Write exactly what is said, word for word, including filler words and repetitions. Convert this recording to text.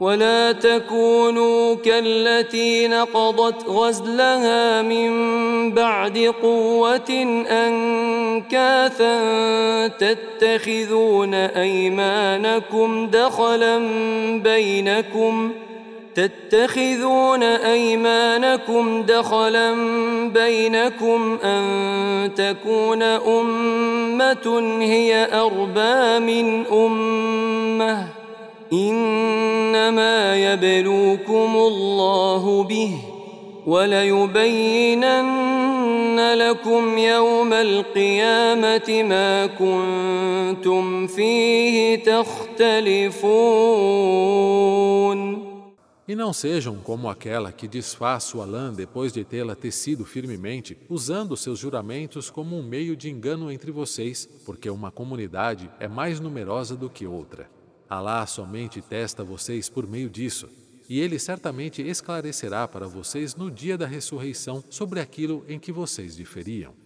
ولا تكونوا كالتي نقضت غزلها من بعد قوة أنكاثا تتخذون أيمانكم دخلا بينكم تتخذون أيمانكم دخلا بينكم أن تكون أمة هي أربى من أمة إنما يبلوكم الله به وليبينن لكم يوم القيامة ما كنتم فيه تختلفون. E não sejam como aquela que desfaz sua lã depois de tê-la tecido firmemente, usando seus juramentos como um meio de engano entre vocês, porque uma comunidade é mais numerosa do que outra. Alá somente testa vocês por meio disso, e Ele certamente esclarecerá para vocês no dia da ressurreição sobre aquilo em que vocês diferiam.